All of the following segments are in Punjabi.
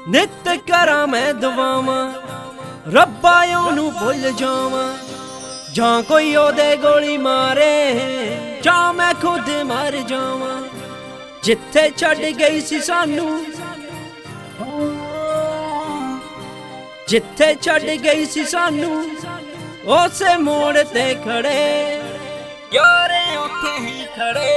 ਨਿਤ ਕਰਾਂ ਮੈਂ ਦੁਆਵਾਂ ਰੱਬਾ ਉਹਨੂੰ ਭੁੱਲ ਜਾਵਾਂ, ਜਾਂ ਕੋਈ ਉਹਦੇ ਗੋਲੀ ਮਾਰੇ ਜਾਂ ਮੈਂ ਖੁਦ ਮਰ ਜਾਵਾਂ। ਜਿੱਥੇ ਛੱਡ ਗਈ ਸੀ ਸਾਨੂੰ, ਜਿੱਥੇ ਛੱਡ ਗਈ ਸੀ ਸਾਨੂੰ, ਉਸੇ ਮੋੜ ਤੇ ਖੜੇ ਯਾਰੇ ਉੱਥੇ ਹੀ ਖੜੇ।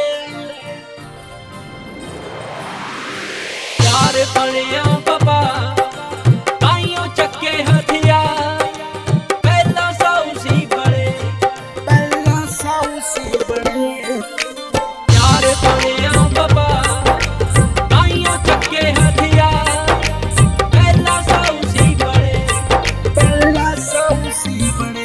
ਯਾਰ ਬਣਿਆ ਬਾਬਾ ਤਾਈਓ ਚੱਕੇ ਹਥਿਆਰ, ਪਹਿਲਾਂ ਸਾਊ ਸੀ ਬਣੇ, ਪਹਿਲਾਂ ਸਾਊ ਸੀ ਬਣੇ। ਯਾਰ ਬਣਿਆ ਬਾਬਾ ਤਾਈਓ ਚੱਕੇ ਹਥਿਆਰ, ਪਹਿਲਾਂ ਸਾਊ ਸੀ ਬਣੇ, ਪਹਿਲਾਂ ਸਾਊ ਸੀ ਬਣੇ।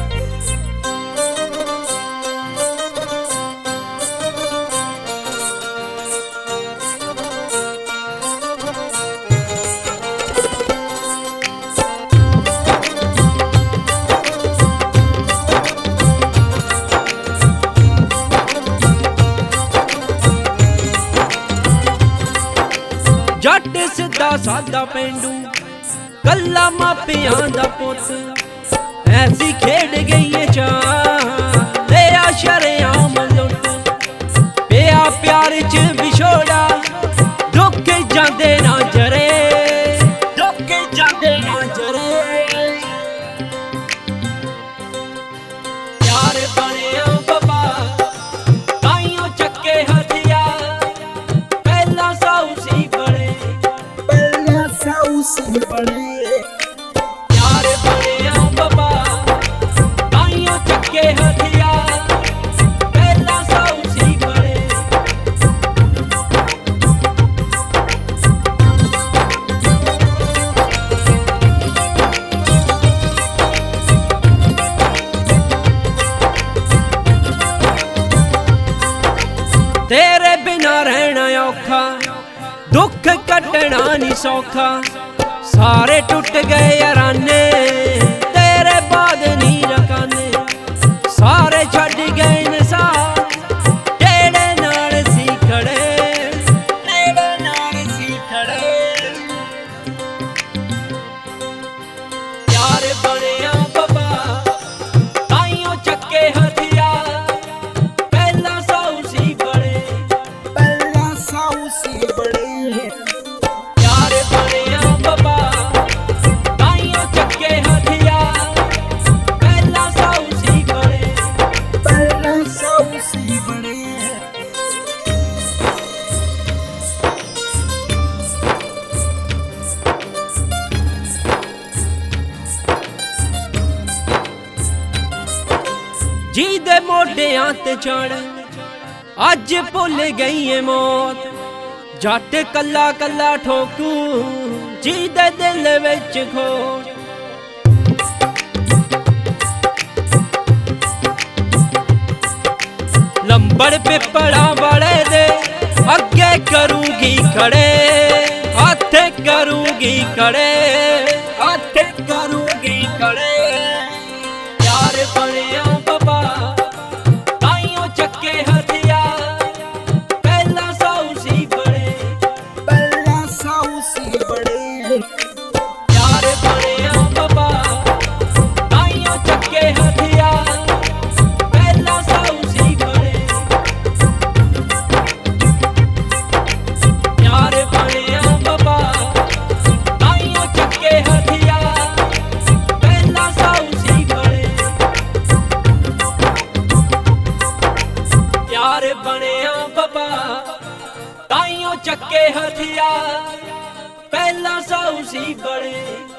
ਜੱਟ ਸਿੱਧਾ ਸਾਦਾ ਪੇਂਡੂ ਕੱਲਾ ਮਾਪਿਆਂ ਦਾ ਪੁੱਤ, ਐਸੀ ਖੇਡ ਗਈ ਏ ਚਾਹ ਲਿਆ ਸ਼ਰੇਆਮ ਲੁੱਟ। ਪਿਆ ਪਿਆਰ ਚ ਵਿਛੋੜਾ ਰੁੱਕੇ ਜਾਂਦੇ ਨਾ ਜਰੇ, ਰੁੱਕੇ ਜਾਂਦੇ ਨਾ ਜਰੇ। ਯਾਰ ਬਣਿਆ ਬਾਬਾ ਤਾਈਓ ਚੱਕੇ ਹਥਿਆਰ, ਪਹਿਲਾਂ ਸਾਊ ਸੀ ਬਣੇ, ਪਹਿਲਾਂ ਸਾਊ ਸੀ ਬਣੇ। ਯਾਰ ਬਣਿਆ ਬਾਬਾ ਤਾਈਓ ਚੱਕੇ ਹਥਿਆਰ, ਪਹਿਲਾਂ ਸਾਊ ਸੀ ਬਣੇ। ਤੇਰੇ ਬਿਨਾ ਰਹਿਣਾ ਔਖਾ, ਦੁੱਖ ਕੱਟਣਾ ਨੀ ਸੌਖਾ। ਸਾਰੇ ਟੁੱਟ ਗਏ ਯਾਰਾਨੇ ਤੇਰੇ ਬਾਦ ਨੀ ਰਕਾਨੇ, ਸਾਰੇ ਛੱਡ ਗਏ ਨਸਾਰ ਜਿਹੜੇ ਨਾਲ ਸੀ ਖੜੇ, ਜਿਹੜੇ ਨਾਲ ਸੀ ਖੜੇ। ਯਾਰ ਬਣਿਆ ਬਾਬਾ ਤਾਈਓ ਚੱਕੇ ਹਥਿਆਰ, ਪਹਿਲਾਂ ਸਾਊ ਸੀ ਬਣੇ, ਪਹਿਲਾਂ ਸਾਊ ਸੀ ਬਣੇ। ਯਾਰ ਬਣਿਆ ਬਾਬਾ ਤਾਈਓ ਚੱਕੇ ਹਥਿਆਰ, ਪਹਿਲਾਂ ਸਾਊ ਸੀ ਬਣੇ, ਪਹਿਲਾਂ ਸਾਊ ਸੀ ਬਣੇ। ਜਿਹਦੇ ਮੋਢਿਆਂ ਤੇ ਚੜ ਅੱਜ ਭੁੱਲ ਗਈ ਏ ਮੌਤ, ਜੱਟ ਕੱਲਾ ਕੱਲਾ ਠੋਕੂ ਜਿਹਦੇ ਦਿਲ ਵਿੱਚ ਖੋਟ। ਲੰਬੜ ਪਿੱਪਲਾਂ ਵਾਲੇ ਦੇ ਅੱਗੇ ਕਰੂਗੀ ਖੜੇ, ਹੱਥ ਕਰੂਗੀ ਖੜੇ, ਹੱਥ ਕਰੂਗੀ ਖੜੇ। ਯਾਰ ਬਣਿਆ ਬਾਬਾ ਤਾਈਓ ਚੱਕੇ ਹਥਿਆਰ, ਪਹਿਲਾਂ ਸਾਊ ਸੀ ਬਣੇ, ਪਹਿਲਾਂ ਸਾਊ ਸੀ ਬਣੇ। ਯਾਰ ਬਣਿਆ ਬਾਬਾ ਤਾਈਓ ਚੱਕੇ ਹਥਿਆਰ, ਪਹਿਲਾਂ ਸਾਊ ਸੀ ਬਣੇ। ਯਾਰ ਬਣਿਆ ਬਾਬਾ ਤਾਈਓ ਚੱਕੇ ਹਥਿਆਰ, ਪਹਿਲਾਂ ਸਾਊ ਸੀ ਬਣੇ। ਯਾਰ ਬਣਿਆ ਬਾਬਾ ਤਾਈਓ ਚੱਕੇ ਹਥਿਆਰ, ਪਹਿਲਾਂ ਸਾਊ ਸੀ ਬਣੇ।